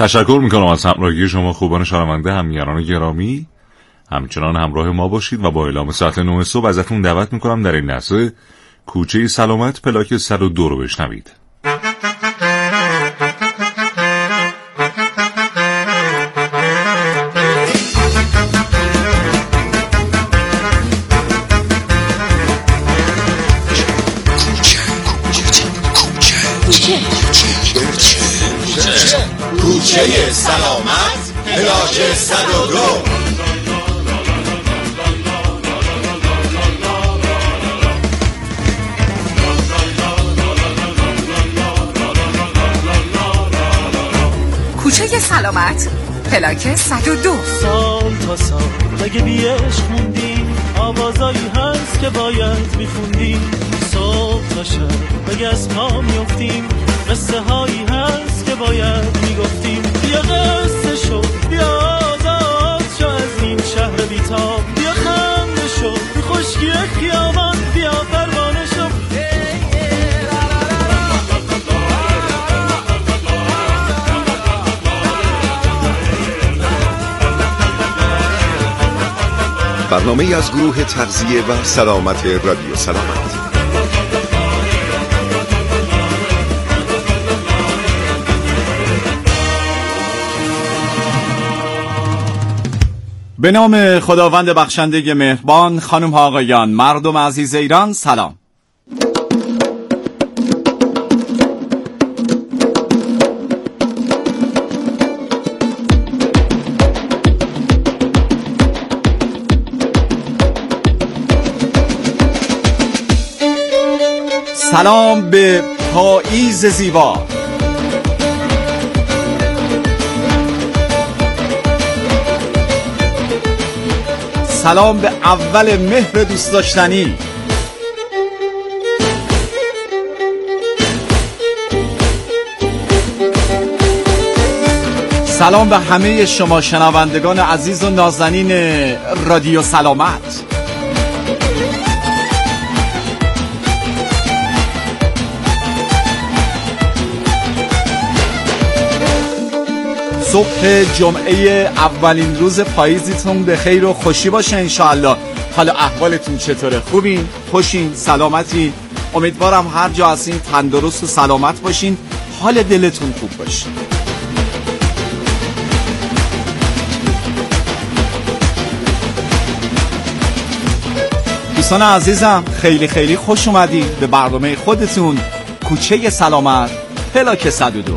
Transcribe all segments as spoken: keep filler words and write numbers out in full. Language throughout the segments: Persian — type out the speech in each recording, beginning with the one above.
تشکر میکنم از همراهی شما خوبان شنونده، همیهنان گرامی. همچنان همراه ما باشید و با اعلام ساعت نه صبح ازتون دعوت میکنم در این لحظه کوچه سلامت پلاک صد و دو رو بشنوید. کوچه سلامت پلاک صد و دو. کوچه سلامت پلاک صد و دو. سال تا سال اگه بی عشق موندیم، آوازایی هست که باید میخوندیم. صبح تا شب اگه از پا میفتیم، قصه هایی هست که باید میگفتیم. بیا قصه شو، بیا آزاد شو از این شهر بیتاب. بیا خنده شو، بی خشکی خیابان، بیا پروانه شو. برنامه از گروه تغذیه و سلامت رادیو سلامت. به نام خداوند بخشنده مهربان، خانم ها آقایان، مردم عزیز ایران، سلام. سلام به پاییز زیبا. سلام به اول مهر دوست داشتنی. سلام به همه شما شنوندگان عزیز و نازنین رادیو سلامت. صبح جمعه اولین روز پاییزیتون به خیر و خوشی باشه انشاءالله. حالا احوالتون چطوره؟ خوبین؟ خوشین؟ سلامتین؟ امیدوارم هر جا هستین تندرست و سلامت باشین، حال دلتون خوب باشه. دوستان عزیزم، خیلی خیلی خوش اومدین به برنامه خودتون کوچه سلامت پلاک صد و دو.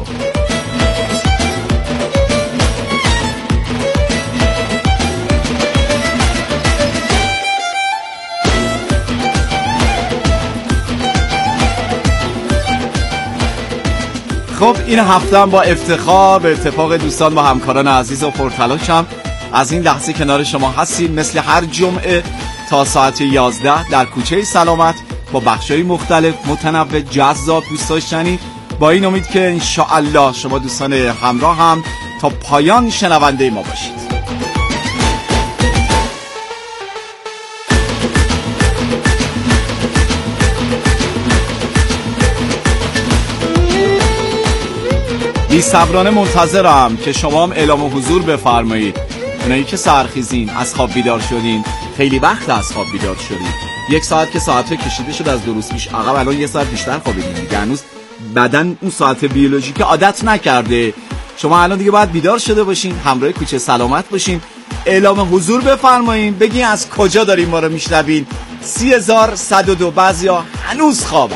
خب این هفته هم با افتخار به اتفاق دوستان و همکاران عزیز و پرتلاشم از این لحظه کنار شما هستیم، مثل هر جمعه تا ساعت یازده در کوچه سلامت با بخشای مختلف متنوع جذاب دوست داشتنی، با این امید که انشاءالله شما دوستان همراه هم تا پایان شنونده ما باشید. بی‌صبرانه منتظرم که شما هم اعلام حضور بفرمایید. اونایی که سرخیزین، از خواب بیدار شدین، خیلی وقت از خواب بیدار شدین، یک ساعت که ساعت کشیده شد از دو روز پیش عقب، الان یه ساعت بیشتر خوابیدین دیگه، هنوز بدن اون ساعت بیولوژیک عادت نکرده. شما الان دیگه باید بیدار شده باشین، همراه کوچه سلامت باشین، اعلام حضور بفرمایین، بگین از کجا دارین ما رو میشنوین. سی هزار صد و دو. بعضیا هنوز خوابن.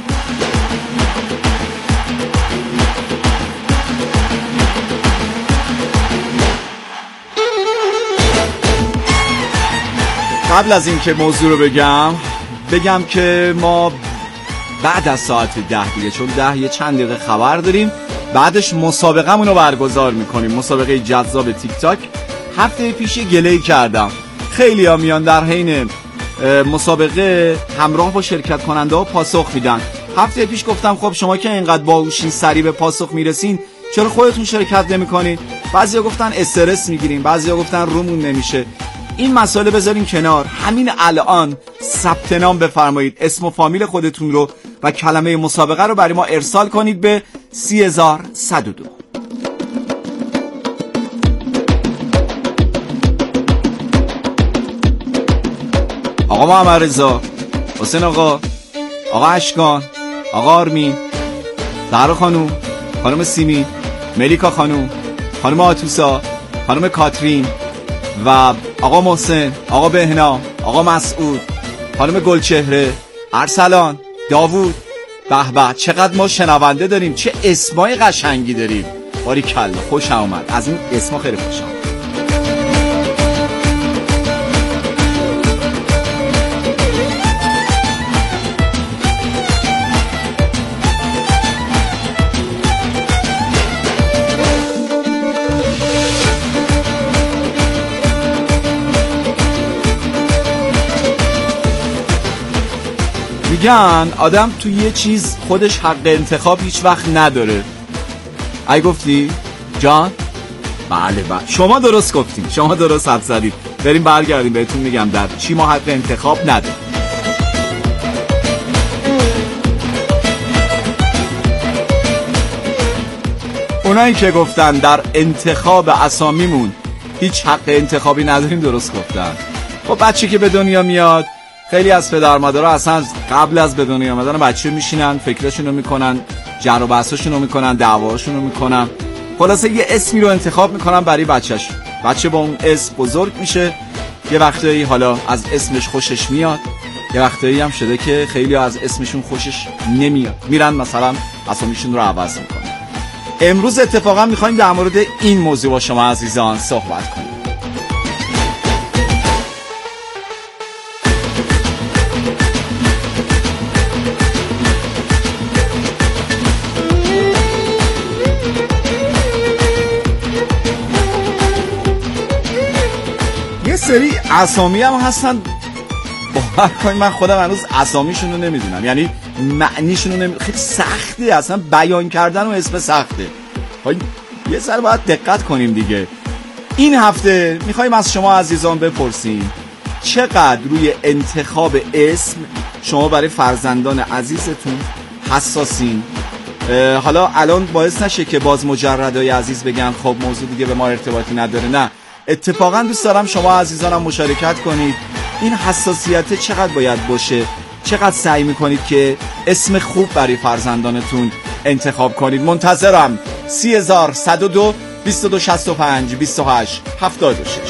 قبل از این که موضوع رو بگم بگم که ما بعد از ساعت ده دیگه، چون ده یه چند دقیقه خبر داریم، بعدش مسابقه‌مون رو برگزار میکنیم، مسابقه جذاب تیک تاک. هفته پیش گله‌ای کردم، خیلی ها میان در حین مسابقه همراه با شرکت کننده ها پاسخ میدن. هفته پیش گفتم خب شما که اینقدر باهوشین، سریع به پاسخ میرسین، چرا خودتون شرکت نمیکنین؟ بعضیا گفتن استرس میگیریم، بعضیا گفتن رومون نمیشه. این مسئله بذارین کنار، همین الان ثبت نام بفرمایید، اسم و فامیل خودتون رو و کلمه مسابقه رو برای ما ارسال کنید به سی هزار صد و دو. آقا محمد رضا، حسین آقا، آقا اشکان، آقا آرمین، زهرا خانوم، خانم سیمی، ملیکا خانوم، خانم آتوسا، خانم کاترین و آقا محسن، آقا بهنا، آقا مسعود، خانم گلچهره، ارسلان، داوود. به به، چقدر ما شنونده داریم، چه اسمای قشنگی داریم. باریکلا، خوشم اومد از این اسما، خیلی خوشم اومد. میگن آدم تو یه چیز خودش حق انتخاب هیچ وقت نداره. ای گفتی؟ جان؟ بله بله، شما درست گفتید، شما درست حد زدید. بریم برگردیم بهتون میگم در چی ما حق انتخاب نداره. اونایی که گفتن در انتخاب اسامیمون هیچ حق انتخابی نداریم درست گفتن. خب بچه که به دنیا میاد، خیلی از پدر مادرها اصلا قبل از به دنیا آمدن بچه میشینن، فکرشونو میکنن، جر و بحثاشونو میکنن، دعواشونو میکنن، خلاصه یه اسمی رو انتخاب میکنن برای بچه‌ش. بچه با اون اسم بزرگ میشه. یه وقتایی حالا از اسمش خوشش میاد، یه وقتایی هم شده که خیلی از اسمشون خوشش نمیاد، میرن مثلا اسامیشون رو عوض میکنن. امروز اتفاقا میخوایم در مورد این موضوع با شما عزیزان صحبت کنیم. سری اسامی هم هستن، باور کنید من خودم هنوز اسامیشون رو نمیدونم، یعنی معنیشون رو نمیدونم. خیلی سخته اصلا بیان کردن و اسم سخته. یه سر باید دقت کنیم دیگه. این هفته میخوایم از شما عزیزان بپرسیم چقدر روی انتخاب اسم شما برای فرزندان عزیزتون حساسین. حالا الان باعث نشه که باز مجردای عزیز بگن خب موضوع دیگه به ما ارتباطی نداره. نه، اتفاقا دوست دارم شما عزیزانم مشارکت کنید. این حساسیت چقدر باید باشه؟ چقدر سعی میکنید که اسم خوب برای فرزندانتون انتخاب کنید؟ منتظرم. سی هزار صد و دو بیست و دو شصت و پنج بیست و هشت هفتاد و شش.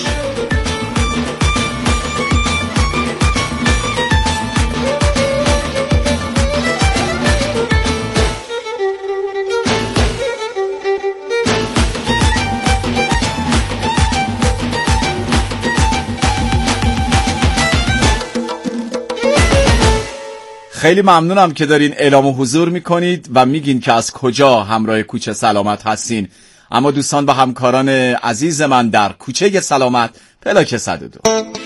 خیلی ممنونم که دارین اعلام حضور میکنید و میگین که از کجا همراه کوچه سلامت هستین. اما دوستان و همکاران عزیز من در کوچه سلامت پلاک صد و دو،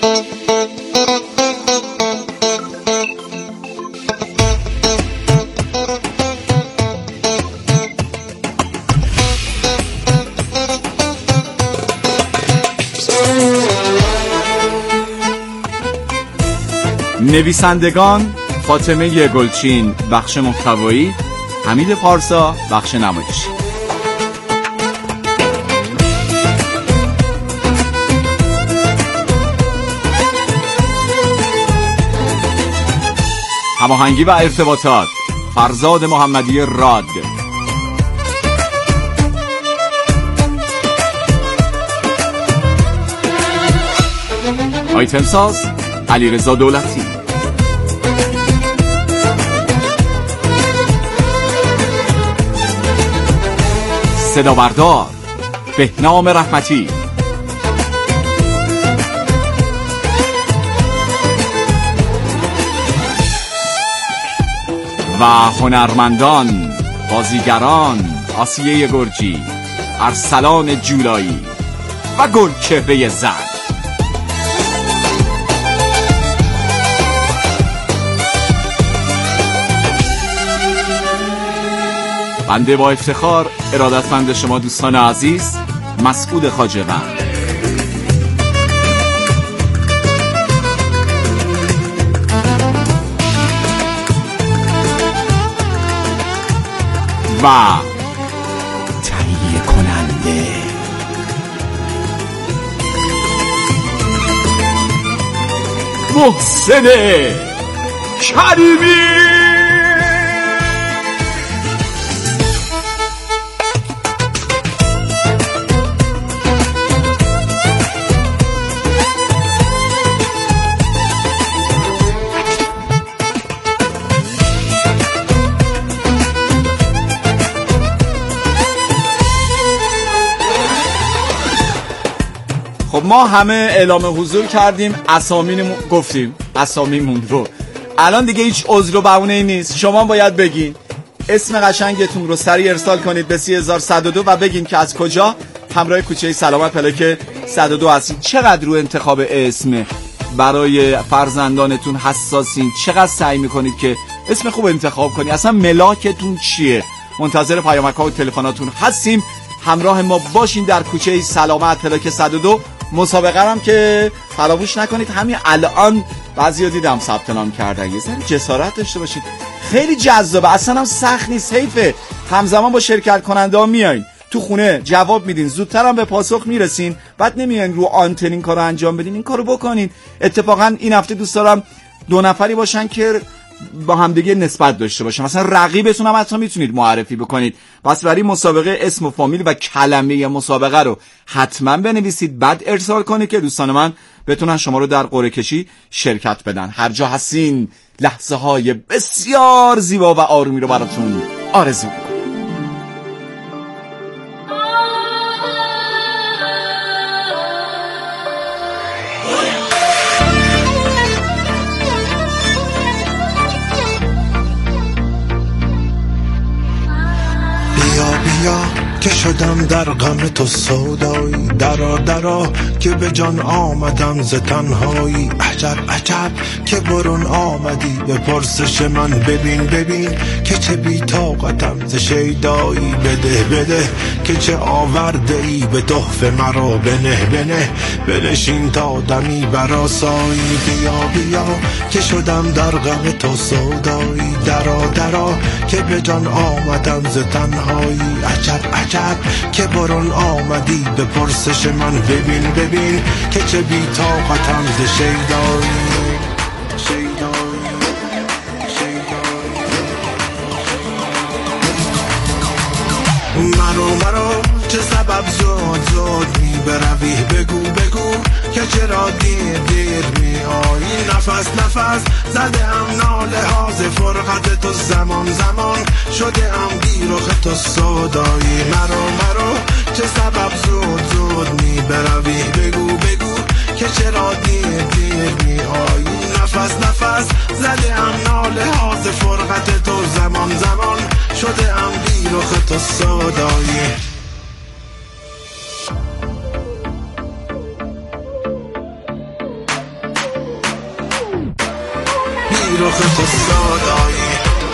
نویسندگان فاطمه گلچین بخش محتوایی، حمید پارسا بخش نمایشی. هماهنگی و ارتباطات فرزاد محمدی راد. آیتم ساز علیرضا دولتی. صدا بردار بهنام رحمتی. و هنرمندان، بازیگران آسیه گرجی، ارسلان جولایی و گلچهره زن. بنده با افتخار ارادتمند شما دوستان عزیز مسعود خواجه‌وند. و تهیه کننده محسن کریمی. خب ما همه اعلام حضور کردیم، اسامیمون گفتیم، اسامیمون رو. الان دیگه هیچ عذر و بهونه‌ای نیست. شما باید بگین اسم قشنگتون رو سریع ارسال کنید به سه هزار و صد و دو و بگین که از کجا همراه کوچه سلامت پلاک صد و دو هستید. چقدر رو انتخاب اسم برای فرزندانتون حساسین؟ چقدر سعی میکنید که اسم خوب انتخاب کنید؟ اصلا ملاکتون چیه؟ منتظر پیامک‌ها و تلفناتون هستیم. همراه ما باشین در کوچه سلامت پلاک صد و دو. مسابقه هم که فراموش نکنید همین الان بعضیا دیدم ثبت نام کردن، یه ذره جسارت داشته باشید. خیلی جذابه، اصلا هم سخت نیست. حیفه همزمان با شرکت کننده ها میایین تو خونه جواب میدین، زودتر هم به پاسخ میرسین، بعد نمیایین رو آنتن این کارو انجام بدین. این کارو بکنین. اتفاقا این هفته دوست دارم دو نفری باشن که با همدیگه نسبت داشته باشن، مثلا رقیبتون هم حتی میتونید معرفی بکنید. پس برای مسابقه اسم و فامیل و کلمه مسابقه رو حتما بنویسید، بعد ارسال کنید که دوستان من بتونن شما رو در قرعه کشی شرکت بدن. هر جا هستین لحظه های بسیار زیبا و آرومی رو براتون آرزو می‌کنم. که شدم در غم تو سودایی، درا درا که به جان آمدم ز تنهایی. عجب عجب که برون آمدی به پرسش من، ببین ببین که چه بی طاقتم ز شیدایی. بده بده که چه آورده ای به تحفه مرا، بنه بنه بنشین تا دمی برآسایی. بیا بیا که شدم در غم تو سودایی، درا درا که به جان آمدم ز تنهایی. عجب عجب که برون آمدی به پرسش من، ببین ببین که چه بی طاقتم ز شیدایی. مرو مرو چه سبب زود زود می بروی، بگو بگو که چرا دیر دیر می آیی. نفس نفس زده ام ناله ها ز فرقت تو، زمان زمان شده ام بی رخ تو سودایی. مرو مرو چه سبب زود زود می بروی، بگو بگو که چرا دیر دیر می آیی. نفس نفس زده ام ناله ها ز فرقت تو، زمان زمان شده ام بی رخ تو سودایی. بی رخ تو سودایی.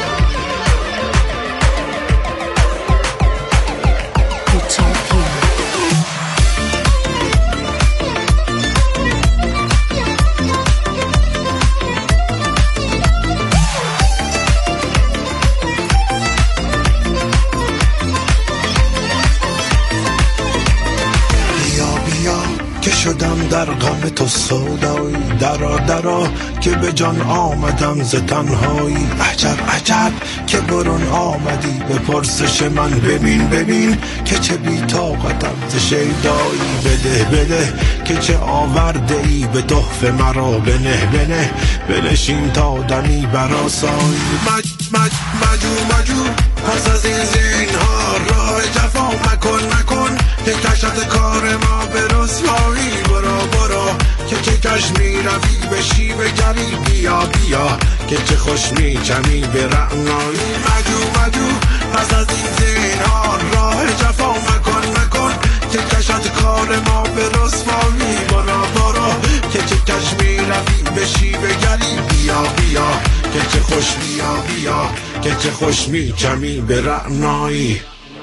شدم در غم تو سودایی، درا درا که به جان آمدم ز تنهایی. عجب عجب که برون آمدی به پرسش من، ببین ببین که چه بی طاقتم ز شیدایی. بده بده که چه آورده ای به تحفه مرا، بنه بنه بنشین تا دمی برآسایی. مج مج مجو مجو پس از این زینهار راه جفا مکن مکن، که کشت کار ما به رسوایی. برو برو که چه کش می روی به شیوه گری، بیا بیا که چه خوش می چمی به رعنایی. مجو مجو پس از این زینهار راه جفا مکن مکن، که کشت کار ما به رسوایی. برو برو که چه کش می روی به شیوه گری، بیا بیا که چه خوش بیا بیا که چه خوش می چمی به رعنایی.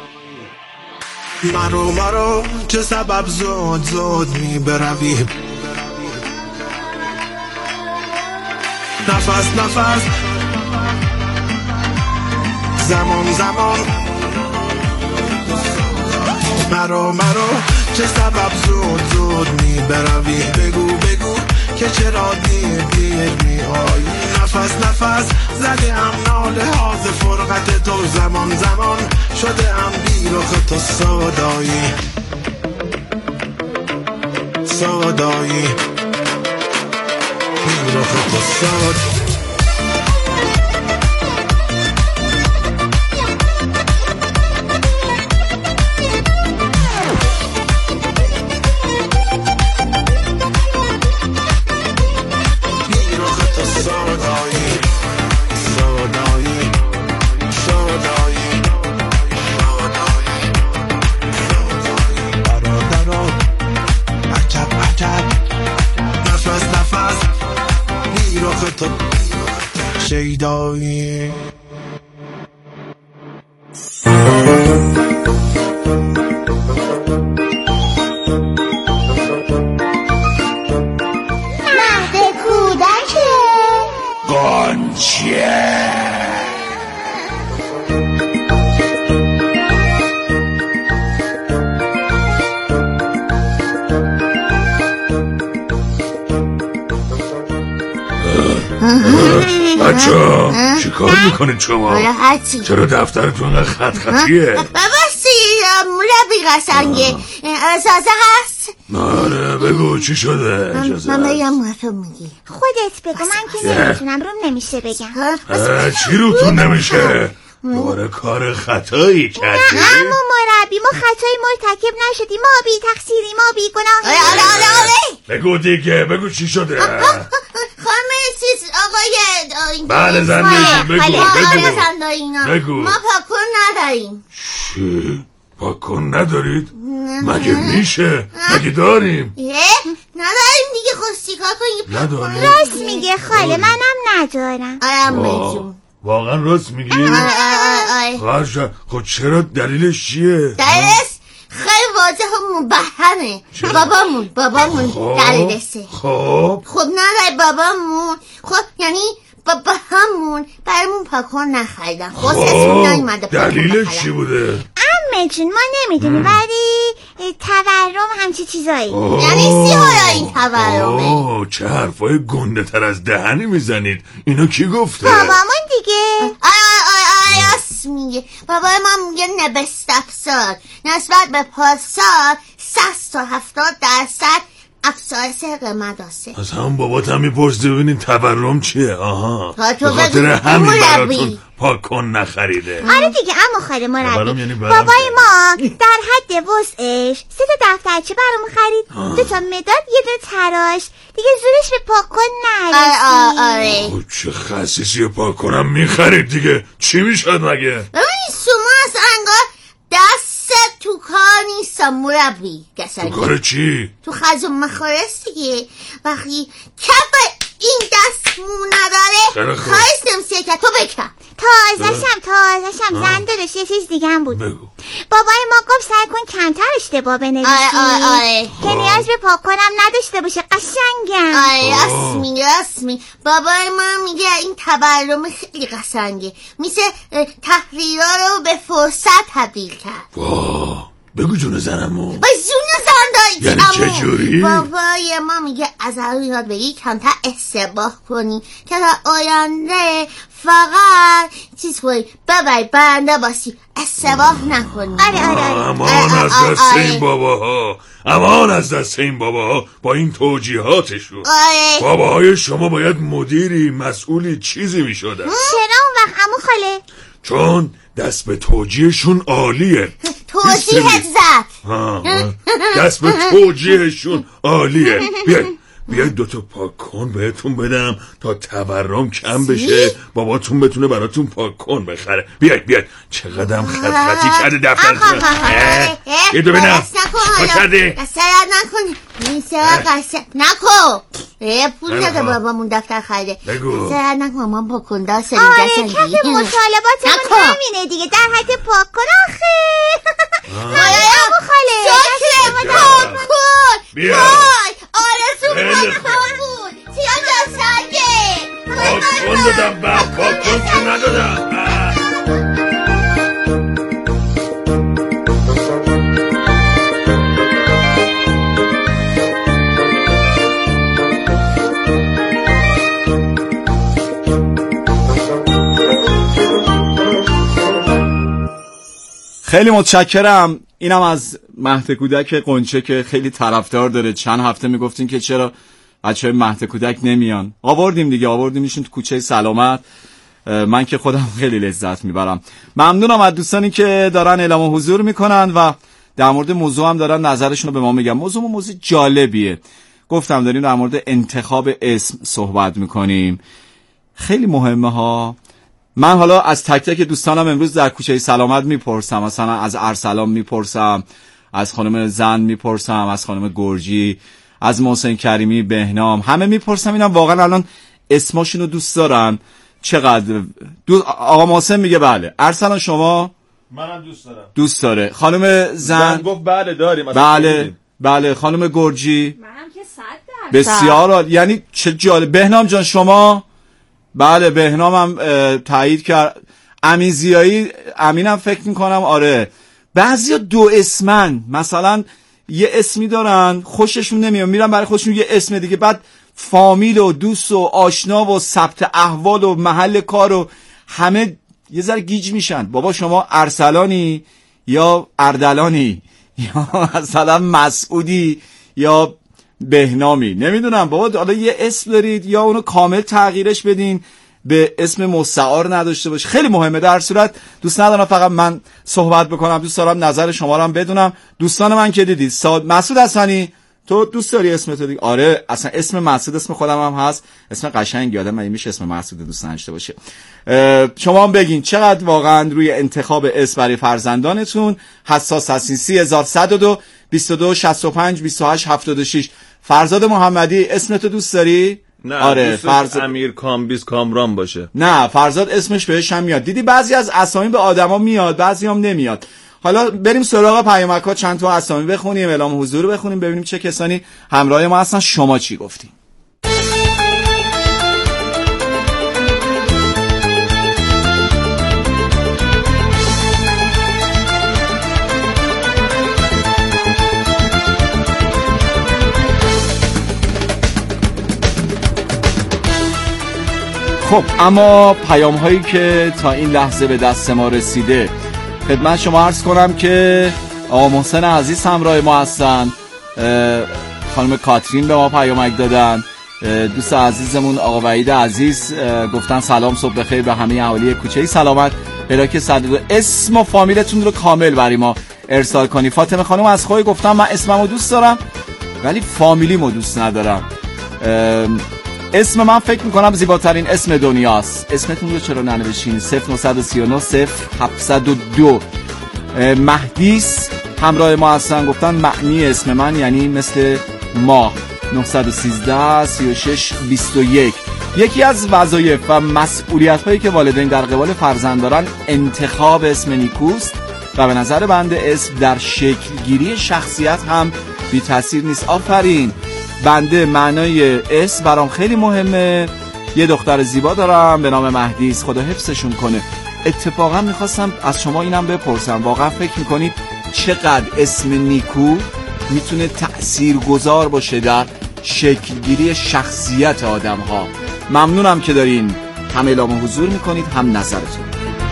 مرو مرو چه سبب زود زود می بروی، نفس نفس زمان زمان. مرو مرو چه سبب زود زود می بروی، بگو بگو که چرا دیر دیر میایی؟ نفس نفس زده ام ناله ها ز فرقت تو، زمان زمان شده ام بیرخ تو سودایی سودایی بیرخ تو سودایی. شیدایی مهد کودک گنچه بچه ها چی کار میکنید شما؟ چرا دفترتون اینقدر خط خطیه؟ بابا سیرم مربی قشنگه اجازه هست؟ آره بگو چی شده؟ اجازه من بگم موافق میگی خودت بگو، من که نمیتونم، روم نمیشه بگم. چی روتون نمیشه؟ دوباره کار خطایی کردی؟ اما مربی ما خطایی مرتکب نشدیم، ما بی تقصیری، ما بی گناهی. آره آره آره بگو دیگه، بگو چی شده؟ خانم چیز آقای بله زندگی بگو بگو بگو ما پاکن نداریم. چی؟ پاکن ندارید؟ مگه میشه؟ مگه داریم؟ نداریم دیگه، خود چیکار کنیم؟ نداریم؟ راست میگه خاله، منم ندارم. آره واقعا راست میگی؟ آره خب چرا دلیلش چیه؟ دلیلش خیلی واضح و مبهمه. بابامون بابامون دلیلشه. خب خب نداره بابامون، خب یعنی بابا همون برامون پاکن نخریدن. خب دلیلش چی بوده؟ امه جون ما نمیدونیم، ولی تورم همچی چیزایی. یعنی سی حالا این تورمه؟ اوه چه حرفای گنده تر از دهنی میزنید. اینو کی گفته؟ بابامون دیگه. آی آی آی راست میگه. بابای ما میگه نبست افزار نسبت به پارسال شصت تا هفتاد درصد افزایش قیمت داشته. از همون بابات هم میپرسید ببینین تورم چیه؟ آها به خاطر همین براتون پاکن نخریده. آره دیگه اما خاله مربی یعنی بابای ما در حد وسعش سه تا دفترچه برامون خرید، دو تا مداد، یه دو تراش، دیگه زورش به پاکن نرسید. آره آره چه خصیصی پاکنم میخرید دیگه، چی میشد مگه؟ ببین شما از انگار دست تو کار نیستم مربی. تو کار چی؟ تو خرج و مخارج دیگه. وقتی کف این دست مو نداره خواهش نمیشه که تو بکن. تازشم تازشم زن دادش یه چیز دیگه هم بود. بگو. بابای ما گفت سعی کن کمتر اشتباه بنویسی آره آره که نیاز به پاکنم نداشته باشه. قشنگم. آره راست میگه راست میگه. بابای ما میگه این تورم خیلی قشنگه، میشه تحریرها رو به فرصت تبدیل کرد. واه بگو جون زنمو. با جون زن داری یعنی چه جوری؟ بابای ما میگه از هر یاد بگی کمتر اشتباه کنی که در آینده فقط چیز کنی ببری برنده باشی، اشتباه نکنی. آره آره آره امان از دست این باباها، امان از دست این باباها با این توجیهاتشون. آره باباهای شما باید مدیری مسئولی چیزی میشدن. چرا اون وقت عمو خاله؟ چون دست به توجیهشون عالیه. توجیهت زد. دست به توجیهشون عالیه. بیاید بیاید دوتا پاکن بهتون بدم تا تورم کم بشه، باباتون بتونه براتون پاکن بخره. بیاید بیاید. چقدرم خط خطی کرده دفترتون. یه دو بینم چیکار کردی؟ قصرت نکنی میشه قصرت نکن. پول نده بابامون دفتر خریده. قصرت نکن ما پاکن دار سریم آره کف مطالباتمون همینه دیگه، در حد پاکن. آخه مایه عمو خاله شکر پاکن بیا آرزو پاکن بود. سیاه جان سرگه پاکن دادم بعد پاکن که ندادم. خیلی متشکرم. اینم از مهد کودک قنچه که خیلی طرفدار داره. چند هفته میگفتین که چرا بچه‌های مهد کودک نمیان. آوردیم دیگه، آوردیمشون تو کوچه سلامت. من که خودم خیلی لذت میبرم. ممنونم از دوستانی که دارن اعلام حضور میکنن و در مورد موضوع هم دارن نظرشون رو به ما میگن. موضوع موضوع جالبیه. گفتم داریم در مورد انتخاب اسم صحبت میکنیم. خیلی مهمه ها. من حالا از تک تک دوستانم امروز در کوچه سلامت میپرسم. مثلا از ارسلان میپرسم، از خانم زن میپرسم، از خانم گرجی، از محسن کریمی، بهنام، همه میپرسم اینم واقعا الان اسماشون رو دوست دارن چقدر. دو... آقا محسن میگه بله. ارسلان شما؟ منم دوست دارم. دوست داره. خانم زن گفت بله داریم. بله بله. خانم گرجی؟ منم که صد درصد. بسیار عالی. یعنی چه جالب. بهنام جان شما؟ بله بهنام هم تایید کرد. امین زیایی، امینم فکر میکنم آره. بعضیا دو اسمن، مثلا یه اسمی دارن خوششون نمیاد میرن برای خودشون یه اسم دیگه، بعد فامیل و دوست و آشنا و ثبت احوال و محل کار و همه یه ذره گیج میشن. بابا شما ارسلانی یا اردلانی یا مثلا مسعودی یا بهنامی، نمیدونم بابا حالا یه اسم دارید یا اونو کامل تغییرش بدین به اسم مستعار نداشته باشه. خیلی مهمه. در صورت دوست ندارم فقط من صحبت بکنم، دوست دارم نظر شما رو هم بدونم. دوستان من که دیدید ساد مسعود حسنی تو دوست داری اسمت دیگه؟ آره اصلا اسم مسعود اسم خودم هم هست، اسم قشنگی. آدم مگه میشه اسم مسعود دوست نداشته باشه؟ شما هم بگین چقدر واقعا روی انتخاب اسم برای فرزندانتون حساس هستین. سه هزار و صد و دو بیست و دو شصت و پنج بیست و هشت هفتاد و شش. فرزاد محمدی اسمتو دوست داری؟ نه آره فرزاد امیر کامبیز کامران باشه. نه فرزاد اسمش بهش هم میاد. دیدی بعضی از اسامی به آدما میاد بعضی هم نمیاد. حالا بریم سراغ پیامک‌ها، چند تا اسامی بخونیم، اعلام حضور بخونیم، ببینیم چه کسانی همراه ما هستن. شما چی گفتین؟ خب اما پیام هایی که تا این لحظه به دست ما رسیده خدمت شما عرض کنم که آقا محسن عزیز همراه ما هستن، خانم کاترین به ما پیامک دادن، دوست عزیزمون آقا وحید عزیز گفتن سلام صبح بخیر به همه اهالی کوچه سلامت، پلاک صد و دو. اسم و فامیلتون رو کامل برای ما ارسال کنی. فاطمه خانم از خواهی گفتن من اسممو دوست دارم ولی فامیلیمو دوست ندارم. اسم من فکر میکنم زیباترین اسم دنیاست. اسمتون رو چرا ننوشین؟ صفر نه سه نه صفر هفت صفر دو. مهدیس همراه ما هستن گفتن معنی اسم من یعنی مثل ماه. نه یک سه سی و شش بیست و یک. یکی از وظایف و مسئولیت هایی که والدین در قبال فرزند دارن انتخاب اسم نیکوست و به نظر بنده اسم در شکل گیری شخصیت هم بی تاثیر نیست. آفرین. بنده معنای اسم برام خیلی مهمه. یه دختر زیبا دارم به نام مهدیس، خدا حفظشون کنه. اتفاقا میخواستم از شما اینم بپرسم، واقعا فکر میکنید چقدر اسم نیکو میتونه تأثیرگذار باشه در شکلگیری شخصیت آدم ها؟ ممنونم که دارین هم اعلام حضور میکنید هم نظرتون.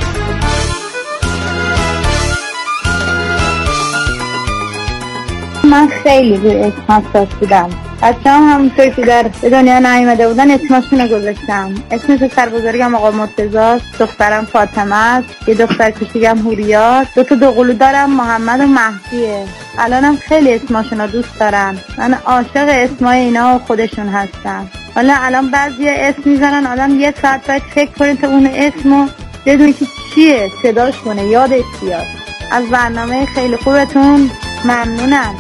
من خیلی روی اسم حساس بودم. بچه هم همونطور که در دنیا نیامده بودن اسمشون رو گذاشتم. اسم پسر بزرگم آقا مرتضاست، دخترم فاطمه است، یه دختر کوچیکم هوریا، دو تا دوقلو دارم محمد و مهدیه. الانم خیلی اسمشون رو دوست دارن. من عاشق اسمای اینا و خودشون هستم. حالا الان بعضی اسم میزنن آدم یه ساعت باید فکر کنه تا اون اسمو بدونی که چیه، صداش کنه، یادش بیاد. از برنامه خیلی خوبتون ممنونم.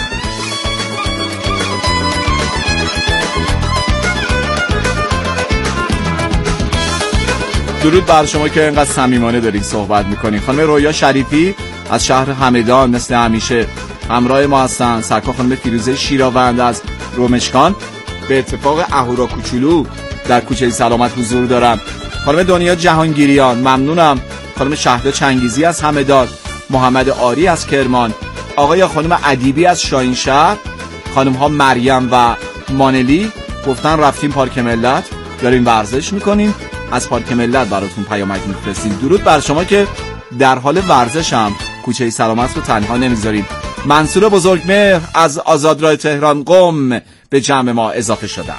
درود بر شما که اینقدر صمیمانه دارین صحبت میکنین. خانم رویا شریفی از شهر همدان مثل همیشه همراه ما هستن. سرکار خانم فیروزه شیراوند از رومشکان به اتفاق اهورا کوچولو در کوچه سلامت حضور دارن. خانم دنیا جهانگیریان ممنونم. خانم شهدا چنگیزی از همدان، محمد آری از کرمان، آقای یا خانم ادیبی از شاهینشهر، خانم ها مریم و مانلی گفتن رفتیم پارک ملت داریم ورزش میکنیم، از پارک ملت براتون پیامک میفرستیم. درود بر شما که در حال ورزشم کوچه سلامت رو تنها نمیذاریم. منصور بزرگمهر از آزادراه تهران قم به جمع ما اضافه شدن.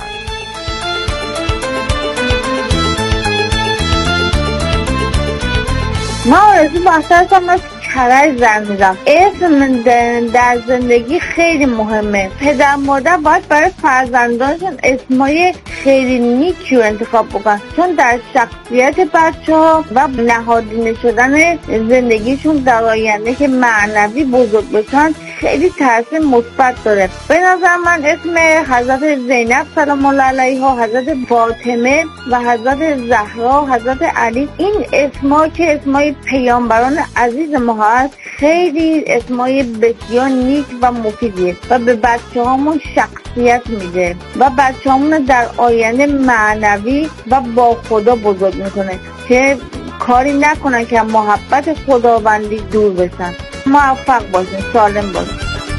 ما آرزو بحثم از کرج زن میزم. اسم در زندگی خیلی مهمه. پدر مادر باید برای فرزندانشون اسمای خیلی نیکی رو انتخاب بکنن، چون در شخصیت بچه ها و نهادینه شدن زندگیشون در آینده که معنوی بزرگ بشن خیلی تاثیر مثبت داره. به نظر من اسم حضرت زینب سلام الله علیها، حضرت فاطمه و حضرت زهرا و حضرت علی، این اسما که اسمای پیامبران عزیز ما هست خیلی اسمای بسیار نیک و مفیدیه و به بچه هامون شخصیت میده و بچه هامون در آینده معنوی و با خدا بزرگ میکنه که کاری نکنن که محبت خداوندی دور بشن. موفق باشین، سالم باشین.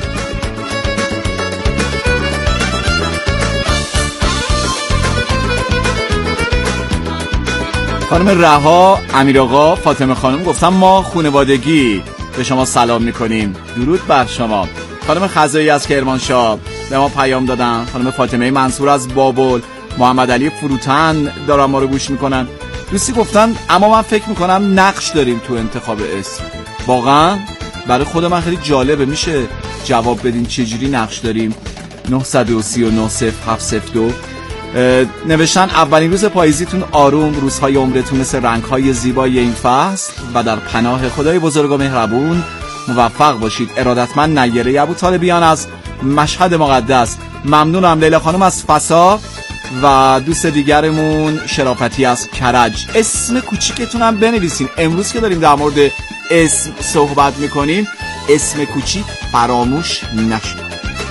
خانم رها، امیر آقا، فاطمه خانم گفتم ما خانوادگی به شما سلام میکنیم. درود بر شما. خانم خزایی از کرمانشاه به ما پیام دادن. خانم فاطمه منصور از بابل، محمد علی فروتن دارن ما رو گوش میکنن. دوستی گفتن اما من فکر میکنم نقش داریم تو انتخاب اسم. واقعا برای خود من خیلی جالبه. میشه جواب بدین چجوری نقش داریم؟ نه سه نه صفر هفت صفر دو نوشتن اولین روز پاییزیتون آروم، روزهای عمرتون مثل رنگهای زیبای این فصل و در پناه خدای بزرگ و مهربون موفق باشید. ارادتمند نیره ابوطالبیان از مشهد مقدس. ممنونم. لیلا خانم از فسا و دوست دیگرمون شرافتی از کرج. اسم کوچیکتون هم بنویسین. امروز که داریم در مورد اسم صحبت میکنیم اسم کوچیک فراموش نشه.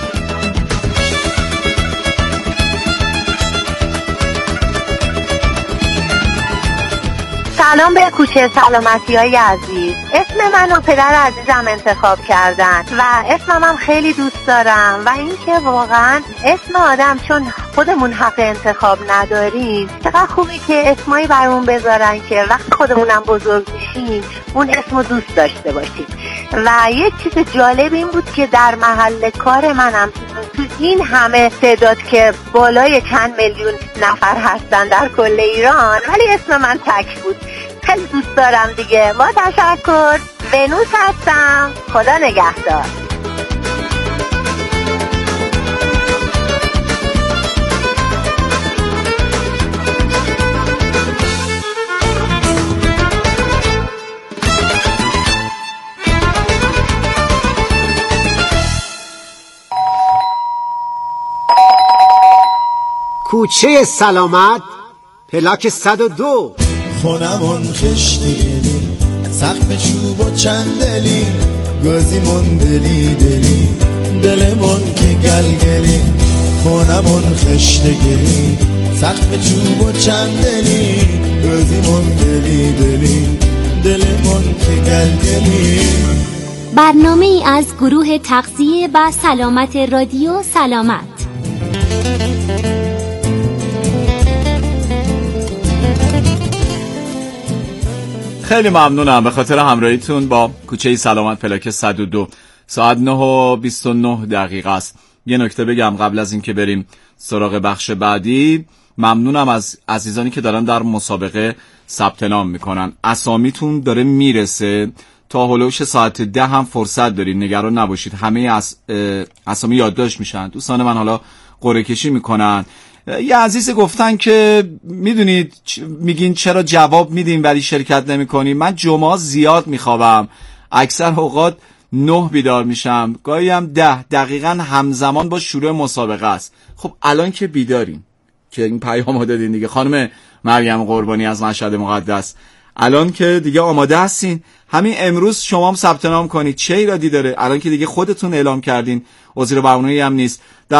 سلام به کوچه سلامتی های عزیز. اسم منو پدر عزیزم انتخاب کردن و اسمم هم خیلی دوست دارم و اینکه واقعا اسم آدم چون خودمون حق انتخاب نداریم چقدر خوبی که اسمایی برامون بذارن که وقتی خودمونم بزرگ میشیم اون اسمو دوست داشته باشیم. و یک چیز جالب این بود که در محل کار منم تو این همه تعداد که بالای چند میلیون نفر هستن در کل ایران ولی اسم من تک بود. خیلی دوست دارم دیگه. با تشکر. ونوس هستم. خدا نگهدار. کوچه سلامت پلاک صد و دو. خونمون خشتی سقف چوب و چندلی گازیمون دلی دلی دلمون که گلگلی. خونمون خشتگی سقف چوب و چندلی گازیمون دلی دلی دلمون که گلگلی. برنامه ای از گروه تغذیه و سلامت رادیو سلامت. خیلی ممنونم به خاطر همراهیتون با کوچه سلامت پلاک صد و دو. ساعت نه و بیست و نه دقیقه است. یه نکته بگم قبل از اینکه بریم سراغ بخش بعدی. ممنونم از عزیزانی که دارن در مسابقه ثبت نام میکنن. اسامیتون داره میرسه. تا هلوش ساعت ده هم فرصت دارین، نگران نباشید. همه از اسامی یادداشت میشن. دوستان من حالا قرعه کشی میکنن. یه عزیز گفتن که میدونید میگین چرا جواب میدین ولی شرکت نمیکنین. من جمعه زیاد میخوابم، اکثر اوقات نه بیدار میشم، گاهی هم ده. دقیقاً همزمان با شروع مسابقه است. خب الان که بیدارین که این پیامو دادین دیگه. خانم مریم قربانی از مشهد مقدس، الان که دیگه آماده هستین همین امروز شما هم ثبت نام کنید. چه ایرادی داره؟ الان که دیگه خودتون اعلام کردین، عذر بهانه‌ای هم نیست.